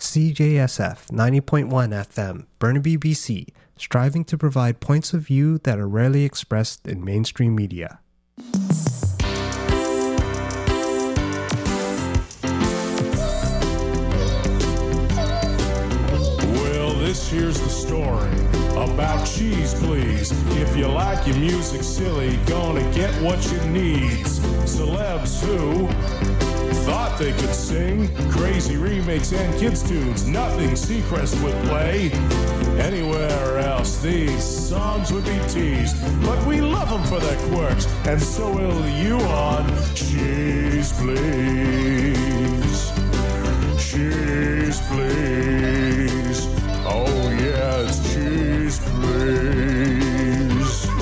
CJSF 90.1 FM, Burnaby, BC, striving to provide points of view that are rarely expressed in mainstream media. Well, this here's the story about Cheese Please. If you like your music silly, gonna get what you need. Celebs who thought they could sing crazy remakes and kids' tunes. Nothing Seacrest would play anywhere else. These songs would be teased, but we love them for their quirks, and so will you on Cheese Please. Cheese Please. Oh yeah, it's Cheese Please.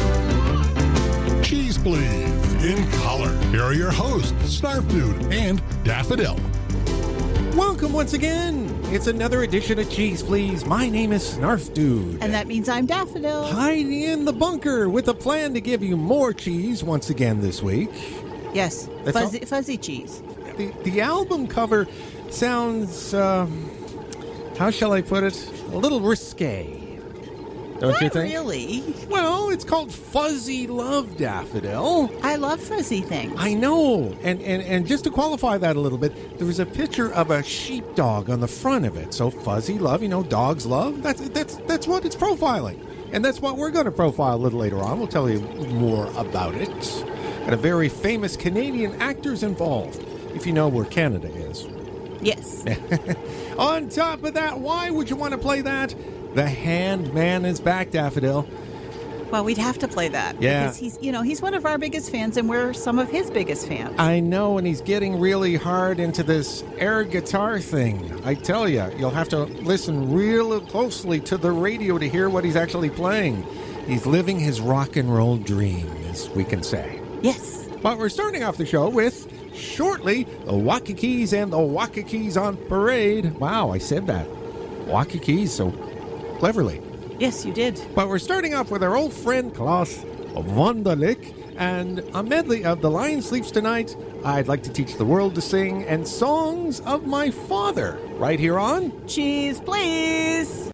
Cheese Please in color. Here are your hosts, Snarf Dude and Daffodil. Welcome once again. It's another edition of Cheese Please. My name is Snarf Dude. And that means I'm Daffodil. Hiding in the bunker with a plan to give you more cheese once again this week. Yes, fuzzy cheese. The album cover sounds, how shall I put it, a little risque. Don't you think? Not really. Well, it's called Fuzzy Love, Daffodil. I love fuzzy things. I know. And just to qualify that a little bit, there was a picture of a sheepdog on the front of it. So Fuzzy Love, you know, dogs love. That's what it's profiling. And that's what we're going to profile a little later on. We'll tell you more about it. And a very famous Canadian actor's involved, if you know where Canada is. Yes. On top of that, why would you want to play that? The Hand Man is back, Daffodil. Well, we'd have to play that. Yeah. Because he's one of our biggest fans, and we're some of his biggest fans. I know, and he's getting really hard into this air guitar thing. I tell you, you'll have to listen real closely to the radio to hear what he's actually playing. He's living his rock and roll dream, as we can say. Yes. But we're starting off the show with, shortly, the Waikikis and the Waikikis on parade. Wow, I said that. Waikikis, so cleverly. Yes, you did. But we're starting off with our old friend Klaus Wunderlich and a medley of The Lion Sleeps Tonight, I'd Like to Teach the World to Sing, and Songs of My Father, right here on Cheese Please.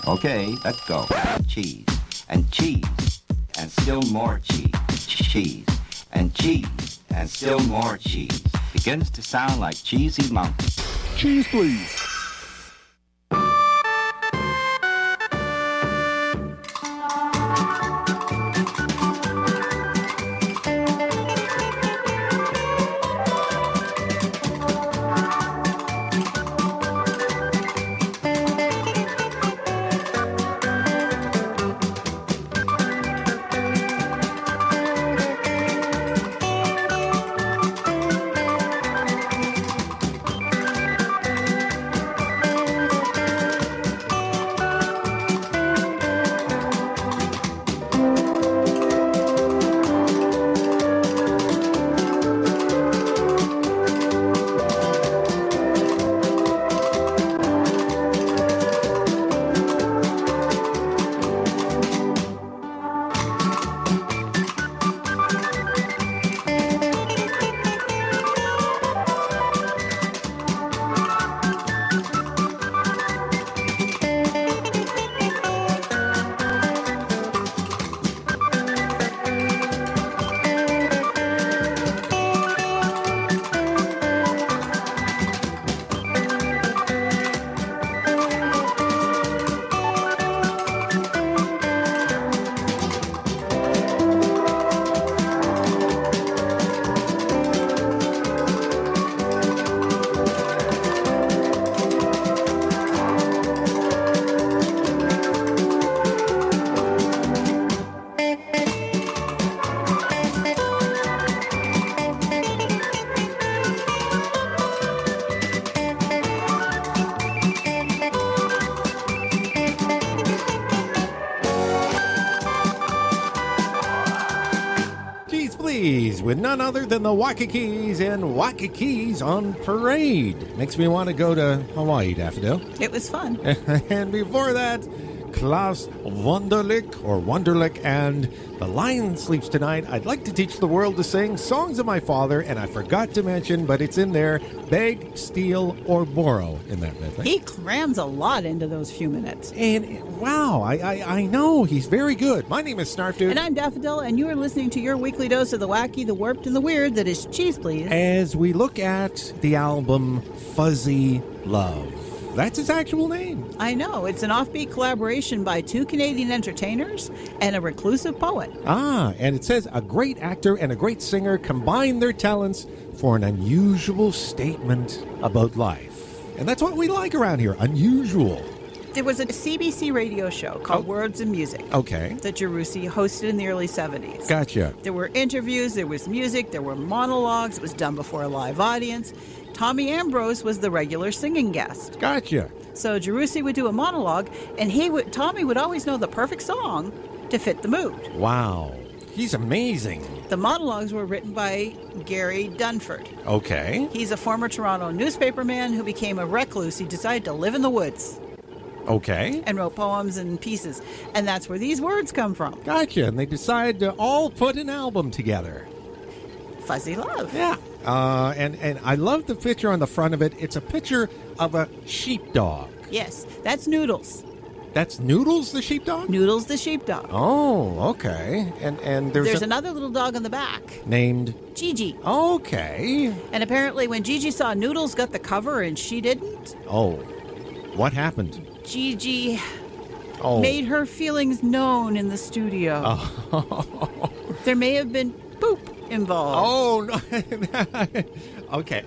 Okay, let's go. Cheese and cheese and still more cheese. Cheese and cheese and still more cheese. Begins to sound like Cheesy Mountain. Cheese, please. With none other than the Waikikis and Waikikis on Parade. Makes me want to go to Hawaii, Daffodil. It was fun. And before that, Klaus Wunderlich and The Lion Sleeps Tonight. I'd like to teach the world to sing Songs of My Father, and I forgot to mention, but it's in there, Beg, Steal, or Borrow in that medley. He crams a lot into those few minutes. And wow, I know, he's very good. My name is Snarf Dude. And I'm Daffodil, and you are listening to your weekly dose of the wacky, the warped, and the weird that is Cheese Please. As we look at the album Fuzzy Love. That's its actual name. I know. It's an offbeat collaboration by two Canadian entertainers and a reclusive poet. Ah, and it says a great actor and a great singer combine their talents for an unusual statement about life. And that's what we like around here, unusual. There was a CBC radio show called Words and Music. Okay. That Jerussi hosted in the early 70s. Gotcha. There were interviews, there was music, there were monologues. It was done before a live audience. Tommy Ambrose was the regular singing guest. Gotcha. So Jerussi would do a monologue, and Tommy would always know the perfect song to fit the mood. Wow. He's amazing. The monologues were written by Gary Dunford. Okay. He's a former Toronto newspaperman who became a recluse. He decided to live in the woods. Okay. And wrote poems and pieces. And that's where these words come from. Gotcha. And they decided to all put an album together. Fuzzy Love. Yeah. And I love the picture on the front of it. It's a picture of a sheepdog. Yes, that's Noodles. That's Noodles, the sheepdog? Noodles, the sheepdog. Oh, okay. And there's another little dog on the back. Named? Gigi. Okay. And apparently when Gigi saw Noodles got the cover and she didn't. Oh, what happened? Gigi made her feelings known in the studio. Oh. There may have been poop involved. Oh, no. Okay.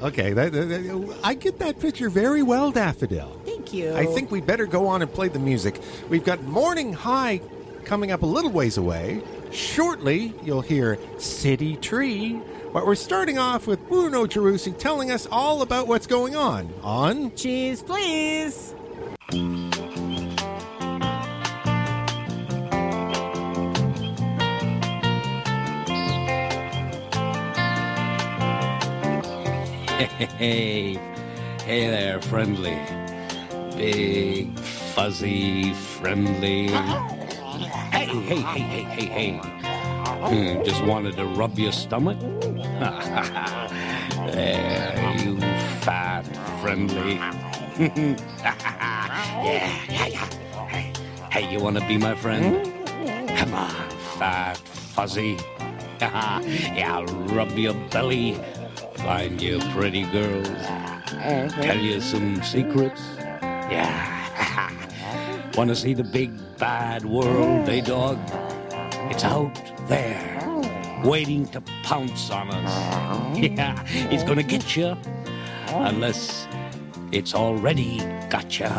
I get that picture very well, Daffodil. Thank you. I think we better go on and play the music. We've got Morning High coming up a little ways away. Shortly, you'll hear City Tree. But we're starting off with Bruno Jerussi telling us all about what's going on Cheese Please. Hey there, friendly. Big, fuzzy, friendly. Hey. Just wanted to rub your stomach? There, you fat, friendly. Yeah. Hey, you want to be my friend? Come on, fat, fuzzy. Yeah, I'll rub your belly, find you pretty girls, tell you some secrets. Yeah. Want to see the big, bad world, eh, dog? It's out there, waiting to pounce on us. Yeah, it's gonna get you, unless it's already got you.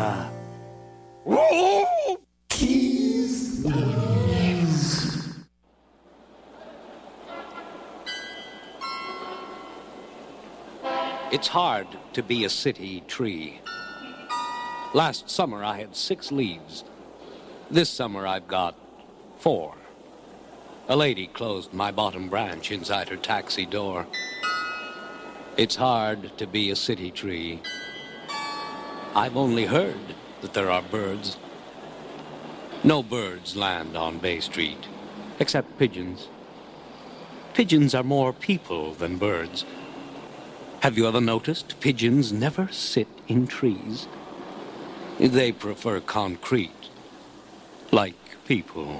It's hard to be a city tree. Last summer I had 6 leaves. This summer I've got 4. A lady closed my bottom branch inside her taxi door. It's hard to be a city tree. I've only heard that there are birds. No birds land on Bay Street, except pigeons. Pigeons are more people than birds. Have you ever noticed pigeons never sit in trees? They prefer concrete, like people.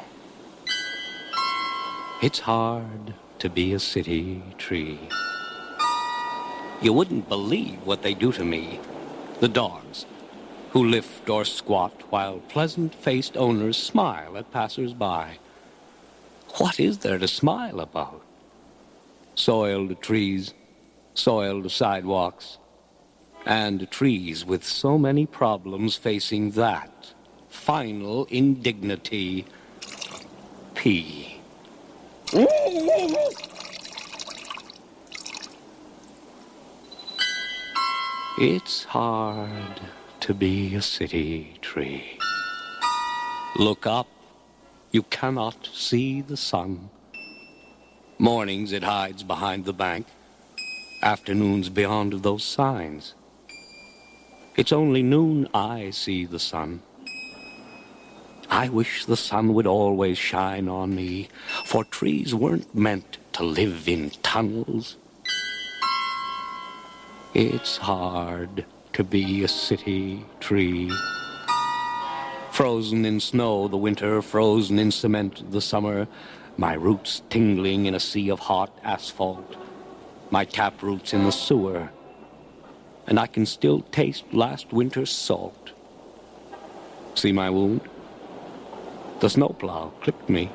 It's hard to be a city tree. You wouldn't believe what they do to me, the dogs, who lift or squat while pleasant-faced owners smile at passers-by. What is there to smile about? Soiled trees, soiled sidewalks, and trees with so many problems facing that final indignity, pee. It's hard to be a city tree. Look up, you cannot see the sun. Mornings it hides behind the bank. Afternoons beyond those signs. It's only noon I see the sun. I wish the sun would always shine on me, for trees weren't meant to live in tunnels. It's hard to be a city tree. Frozen in snow the winter, frozen in cement the summer, my roots tingling in a sea of hot asphalt. My tap roots in the sewer, and I can still taste last winter's salt. See my wound? The snowplow clipped me.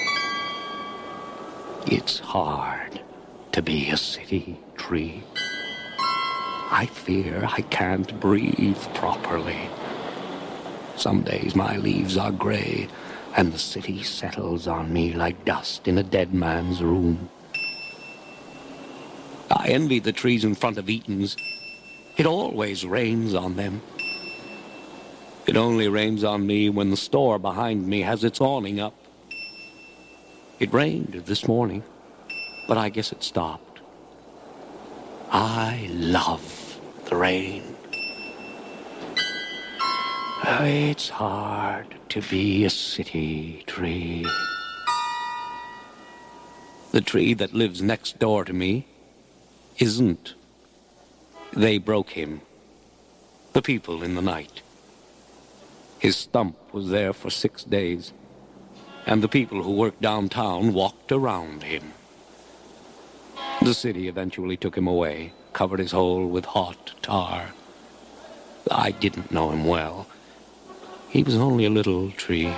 It's hard to be a city tree. I fear I can't breathe properly. Some days my leaves are gray, and the city settles on me like dust in a dead man's room. I envy the trees in front of Eaton's. It always rains on them. It only rains on me when the store behind me has its awning up. It rained this morning, but I guess it stopped. I love the rain. It's hard to be a city tree. The tree that lives next door to me isn't. They broke him. The people in the night. His stump was there for 6 days, and the people who worked downtown walked around him. The city eventually took him away, covered his hole with hot tar. I didn't know him well. He was only a little tree.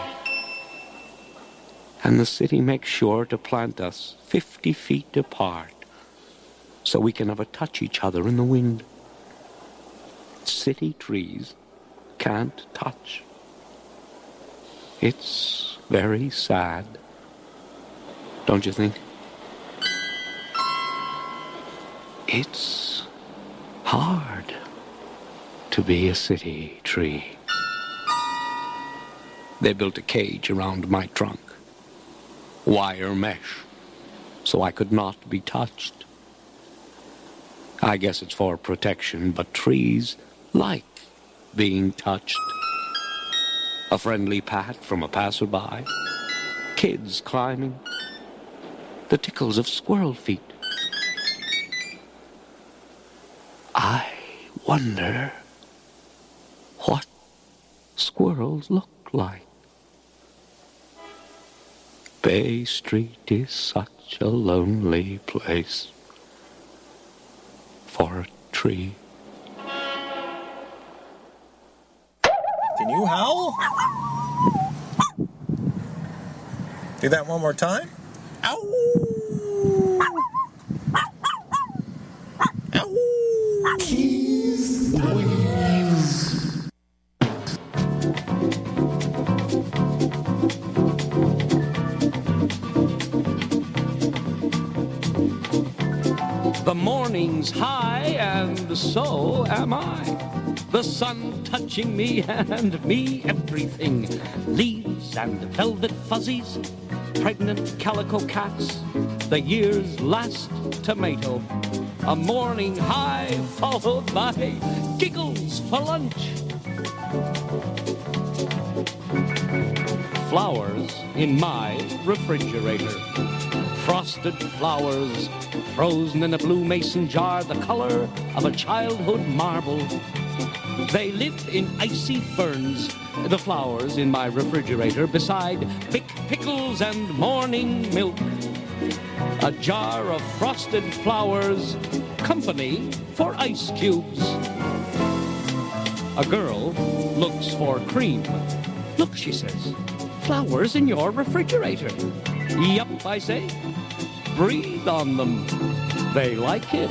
And the city makes sure to plant us 50 feet apart, so we can never touch each other in the wind. City trees can't touch. It's very sad, don't you think? It's hard to be a city tree. They built a cage around my trunk, wire mesh, so I could not be touched. I guess it's for protection, but trees like being touched. A friendly pat from a passerby, kids climbing, the tickles of squirrel feet. I wonder what squirrels look like. Bay Street is such a lonely place for a tree. Can you howl? Do that one more time. Ow! Ow! Keys, please. The morning's high, and so am I. The sun touching me, and me everything. Leaves and velvet fuzzies, pregnant calico cats, the year's last tomato. A morning high followed by giggles for lunch. Flowers in my refrigerator. Frosted flowers, frozen in a blue mason jar, the color of a childhood marble. They live in icy ferns, the flowers in my refrigerator, beside big pickles and morning milk. A jar of frosted flowers, company for ice cubes. A girl looks for cream. Look, she says, flowers in your refrigerator. Yup, I say. Breathe on them. They like it.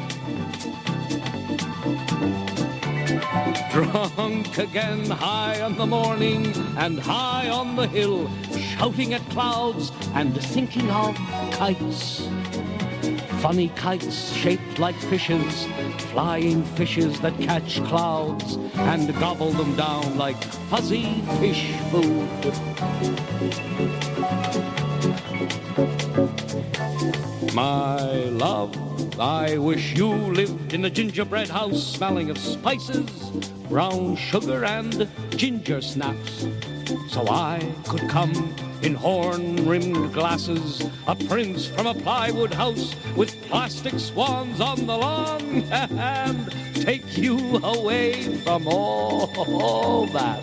Drunk again, high on the morning and high on the hill, shouting at clouds and thinking of kites. Funny kites shaped like fishes, flying fishes that catch clouds and gobble them down like fuzzy fish food. My love, I wish you lived in a gingerbread house smelling of spices, brown sugar, and ginger snaps, so I could come in horn-rimmed glasses, a prince from a plywood house with plastic swans on the lawn, and take you away from all that.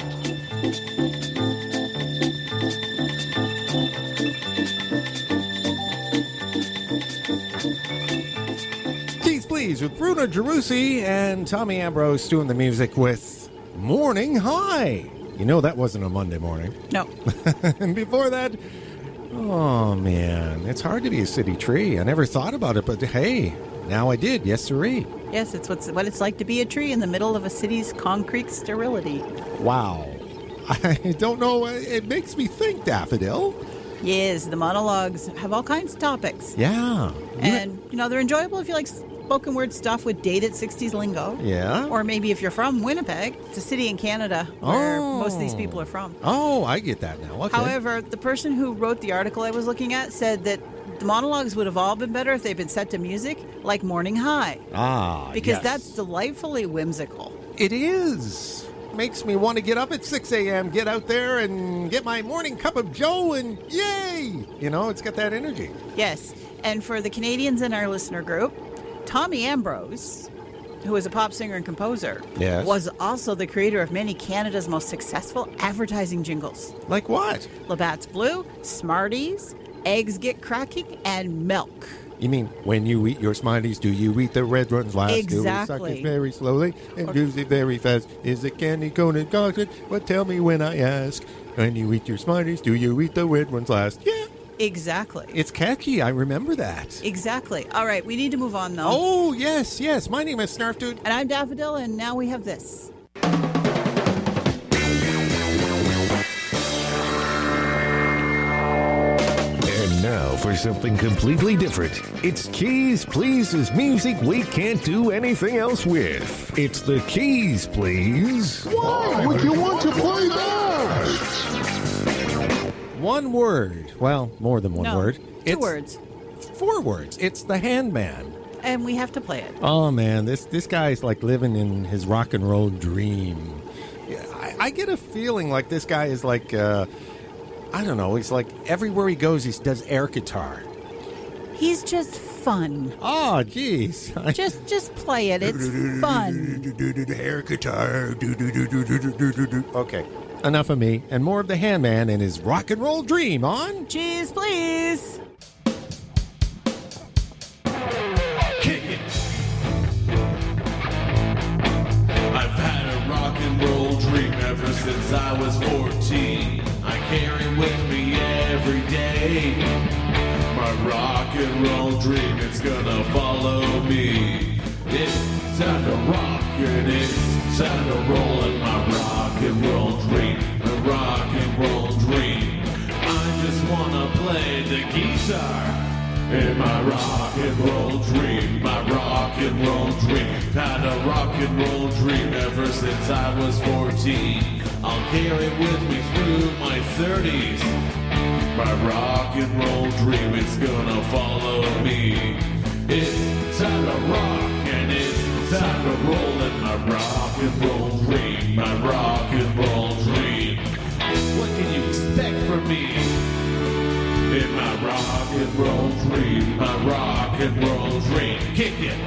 Please, with Bruno Gerussi and Tommy Ambrose doing the music with Morning High. You know that wasn't a Monday morning. No. And before that, oh man, it's hard to be a city tree. I never thought about it, but hey, now I did. Yes, sirree. Yes, it's what it's like to be a tree in the middle of a city's concrete sterility. Wow. I don't know. It makes me think, Daffodil. Yes, the monologues have all kinds of topics. Yeah. And, they're enjoyable if you like spoken word stuff with dated 60s lingo. Yeah. Or maybe if you're from Winnipeg, it's a city in Canada where most of these people are from. Oh, I get that now. Okay. However, the person who wrote the article I was looking at said that the monologues would have all been better if they'd been set to music like Morning High. Ah, because that's delightfully whimsical. It is. Makes me want to get up at 6 a.m., get out there and get my morning cup of joe and yay! It's got that energy. Yes. And for the Canadians in our listener group, Tommy Ambrose, who is a pop singer and composer, was also the creator of many Canada's most successful advertising jingles. Like what? Labatt's Blue, Smarties, Eggs Get Cracking, and Milk. You mean, when you eat your Smarties, do you eat the red ones last? Exactly. Do we suck it very slowly and do it very fast? Is it candy cone and chocolate? But tell me when I ask. When you eat your Smarties, do you eat the red ones last? Yeah. Exactly. It's catchy. I remember that. Exactly. All right, we need to move on, though. Oh, yes. My name is Snarf Dude. And I'm Daffodil, and now we have this. And now for something completely different. It's Keys Please's music we can't do anything else with. It's the Keys Please. Why would you want to play that? One word. Well, more than one word. Two words. 4 words. It's the Handman. And we have to play it. Oh, man. This guy's like living in his rock and roll dream. I get a feeling like this guy is like, I don't know. He's like, everywhere he goes, he does air guitar. He's just fun. Oh, geez. Just play it. It's fun. Air guitar. Okay. enough of me, and more of the Handman and his rock and roll dream on Cheese, please. Kick it. I've had a rock and roll dream ever since I was 14. I carry with me every day. My rock and roll dream, it's gonna follow me. It's time to rock and it's time to roll in my rock and roll dream. My rock and roll dream. I just wanna play the guitar in my rock and roll dream. My rock and roll dream. Had a rock and roll dream ever since I was 14. I'll carry it with me through my 30s. My rock and roll dream, it's gonna follow me. It's time to rock and it's time to roll in my rock and roll dream. My rock and roll dream. What can you expect from me? In my rock and roll dream. My rock and roll dream. Kick it.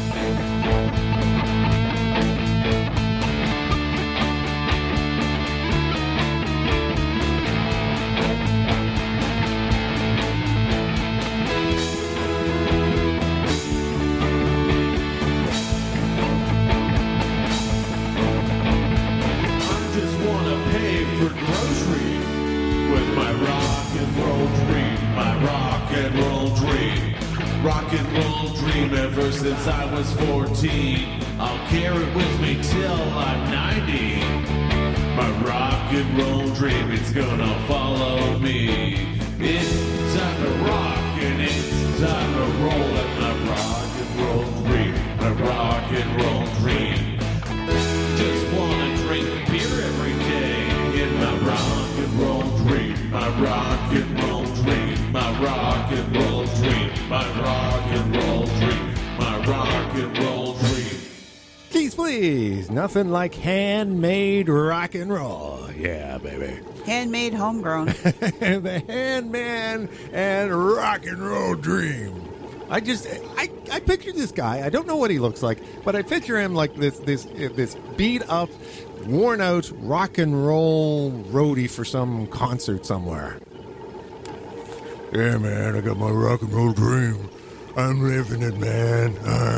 Rock and roll dream ever since I was 14. I'll carry it with me till I'm 90. My rock and roll dream, it's gonna follow me. It's time to rock and it's time to roll in my rock and roll dream. My rock and roll dream. Just wanna drink beer every day in my rock and roll dream. My rock and roll dream. My rock and roll dream. My rock and roll dream. My rock and roll dream. Keys, please. Nothing like handmade rock and roll. Yeah, baby. Handmade, homegrown. The Handman and rock and roll dream. I picture this guy. I don't know what he looks like, but I picture him like this beat up, worn out rock and roll roadie for some concert somewhere. Yeah, man, I got my rock and roll dream. I'm living it, man.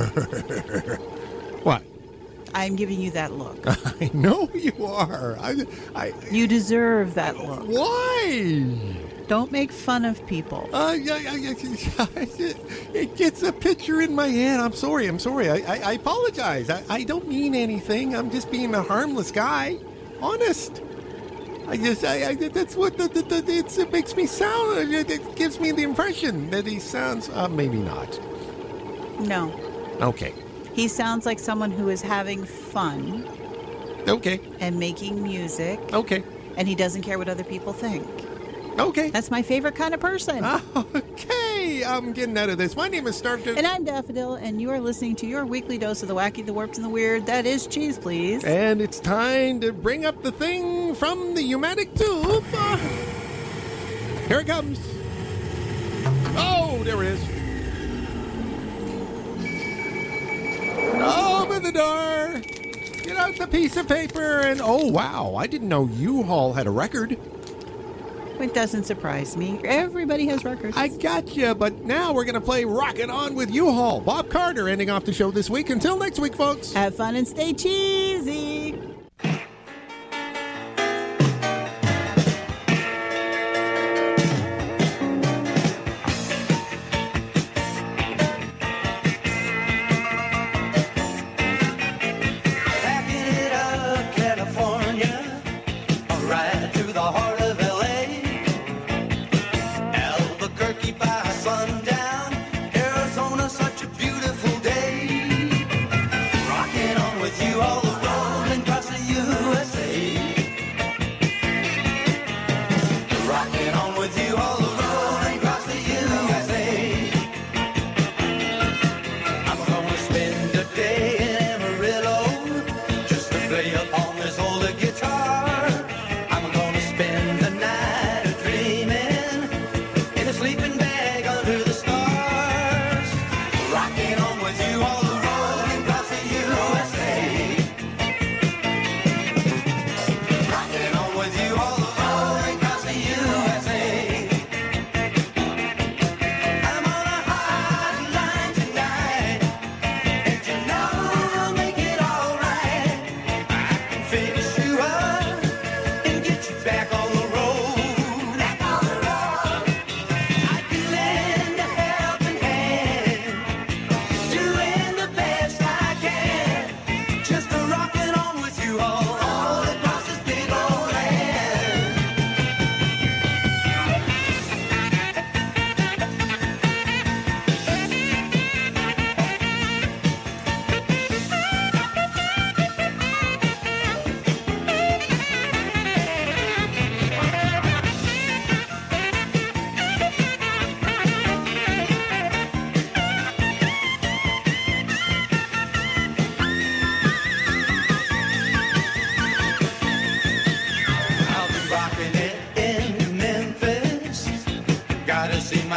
What? I'm giving you that look. I know you are. You deserve that look. Why? Don't make fun of people. It gets a picture in my head. I'm sorry. I apologize. I don't mean anything. I'm just being a harmless guy. Honest. That's what it makes me sound. It gives me the impression that he sounds. Maybe not. No. Okay. He sounds like someone who is having fun. Okay. And making music. Okay. And he doesn't care what other people think. Okay. That's my favorite kind of person. Okay. I'm getting out of this. My name is Starkton. And I'm Daffodil, and you are listening to your weekly dose of the wacky, the warped, and the weird. That is Cheese, please. And it's time to bring up the thing from the pneumatic tube. Here it comes. Oh, there it is. Open the door. Get out the piece of paper and oh, wow. I didn't know U-Haul had a record. It doesn't surprise me. Everybody has records. I gotcha, but now we're going to play Rockin' On with U-Haul. Bob Carter ending off the show this week. Until next week, folks. Have fun and stay cheesy. Rockin' on with you.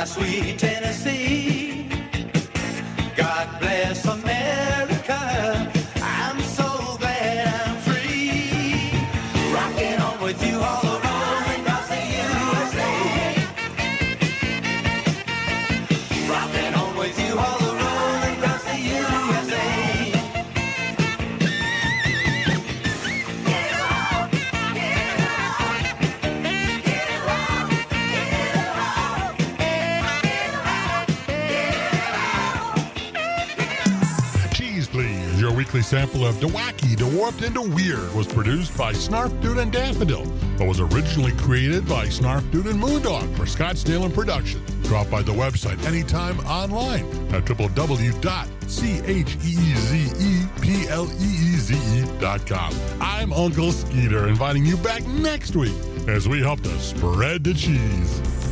sweet Tennessee. God bless America. I'm so glad I'm free. Rocking on with you all around across the USA. Rocking on with you all around across the USA. Cheese Please, your weekly sample of DeWacky, DeWarped, and DeWeird was produced by Snarf Dude and Daffodil, but was originally created by Snarf Dude and Moondog for Scottsdale and Production. Drop by the website anytime online at www.cheezepleeze.com. I'm Uncle Skeeter, inviting you back next week as we help to spread the cheese.